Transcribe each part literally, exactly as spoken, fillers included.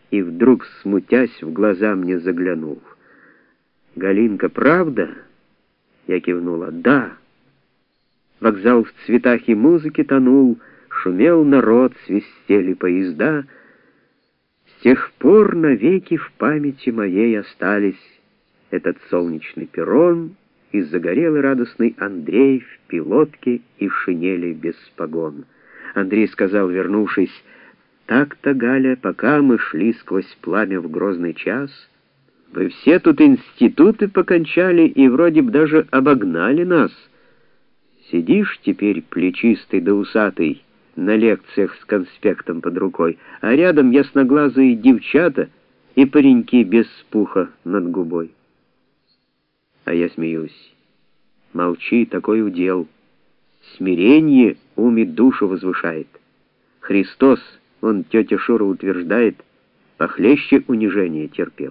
и вдруг, смутясь, в глаза мне заглянул. «Галинка, правда?» Я кивнула. «Да». Вокзал в цветах и музыке тонул, шумел народ, свистели поезда. С тех пор навеки в памяти моей остались этот солнечный перрон и загорелый радостный Андрей в пилотке и шинели без погон. Андрей сказал, вернувшись: «Так-то, Галя, пока мы шли сквозь пламя в грозный час, вы все тут институты покончали и вроде бы даже обогнали нас. Сидишь теперь плечистый да усатый на лекциях с конспектом под рукой, а рядом ясноглазые девчата и пареньки без пуха над губой». А я смеюсь. Молчи, такой удел. Смирение ум и душу возвышает. Христос, он, тетя Шура утверждает, похлеще унижения терпел.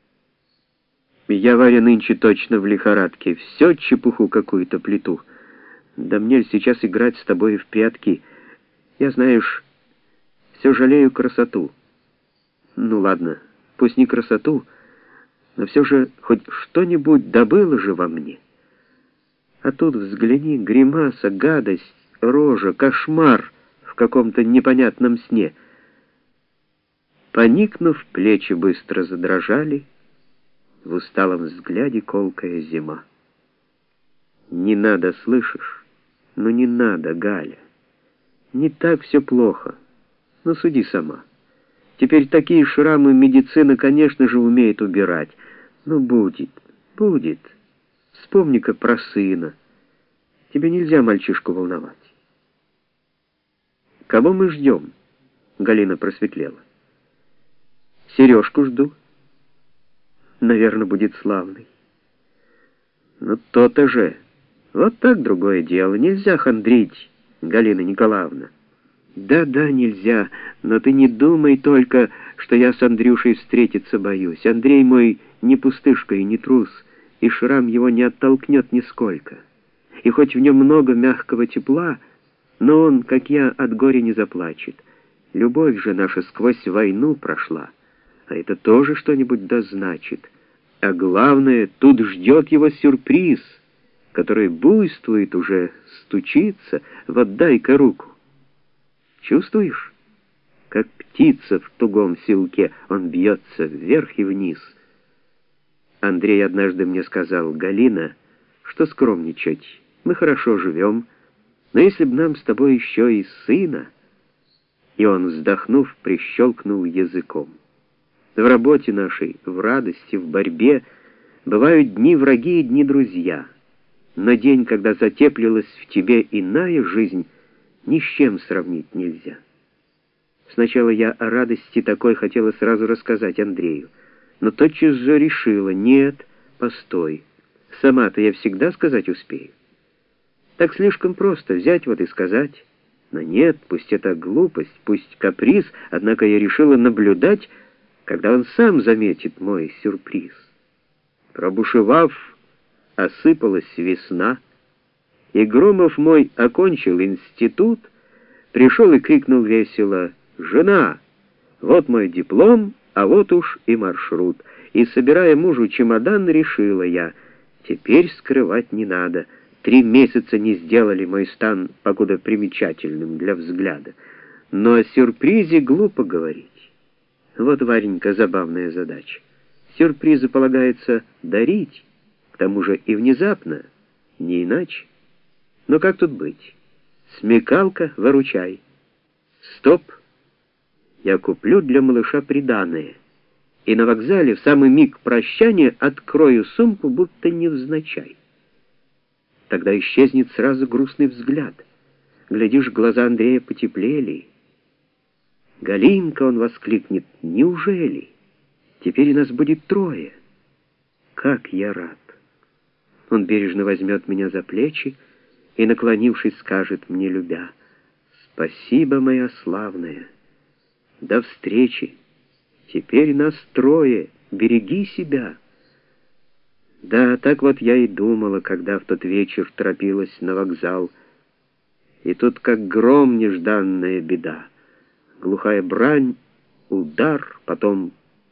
Я, Варя, нынче точно в лихорадке, все чепуху какую-то плету. Да мне сейчас играть с тобой в прятки. Я, знаешь, все жалею красоту. Ну ладно, пусть не красоту, но все же хоть что-нибудь добыло же во мне. А тут взгляни, гримаса, гадость, рожа, кошмар в каком-то непонятном сне. Поникнув, плечи быстро задрожали, в усталом взгляде колкая зима. Не надо, слышишь? Ну не надо, Галя. Не так все плохо. Ну суди сама. Теперь такие шрамы медицина, конечно же, умеет убирать. Ну будет, будет. Вспомни-ка про сына. Тебе нельзя мальчишку волновать. Кого мы ждем? Галина просветлела. Сережку жду. Наверное, будет славный. Ну то-то же. Вот так другое дело. Нельзя хандрить, Галина Николаевна. Да-да, нельзя, но ты не думай только, что я с Андрюшей встретиться боюсь. Андрей мой не пустышка и не трус, и шрам его не оттолкнет нисколько. И хоть в нем много мягкого тепла, но он, как я, от горя не заплачет. Любовь же наша сквозь войну прошла, а это тоже что-нибудь да значит. А главное, тут ждет его сюрприз, который буйствует уже, стучится. Вот дай-ка руку. Чувствуешь, как птица в тугом селке, он бьется вверх и вниз. Андрей однажды мне сказал: «Галина, что скромничать, мы хорошо живем, но если б нам с тобой еще и сына...» И он, вздохнув, прищелкнул языком. В работе нашей, в радости, в борьбе бывают дни враги и дни друзья, но день, когда затеплилась в тебе иная жизнь, ни с чем сравнить нельзя. Сначала я о радости такой хотела сразу рассказать Андрею, но тотчас же решила: нет, постой, сама-то я всегда сказать успею. Так слишком просто взять вот и сказать. Но нет, пусть это глупость, пусть каприз, однако я решила наблюдать, когда он сам заметит мой сюрприз. Пробушевав, осыпалась весна, и Громов мой окончил институт, пришел и крикнул весело: «Жена, вот мой диплом, а вот уж и маршрут». И, собирая мужу чемодан, решила я: теперь скрывать не надо. Три месяца не сделали мой стан покуда примечательным для взгляда. Но о сюрпризе глупо говорить. Вот, Варенька, забавная задача. Сюрпризы полагается дарить, к тому же и внезапно, не иначе. Но как тут быть? Смекалка, выручай. Стоп! Я куплю для малыша приданое, и на вокзале в самый миг прощания открою сумку, будто невзначай. Тогда исчезнет сразу грустный взгляд. Глядишь, глаза Андрея потеплели. «Галинка!» — он воскликнет. «Неужели? Теперь нас будет трое. Как я рад!» Он бережно возьмет меня за плечи и, наклонившись, скажет мне, любя: «Спасибо, моя славная! До встречи! Теперь нас трое! Береги себя!» Да, так вот я и думала, когда в тот вечер торопилась на вокзал. И тут как гром нежданная беда. Глухая брань Удар, потом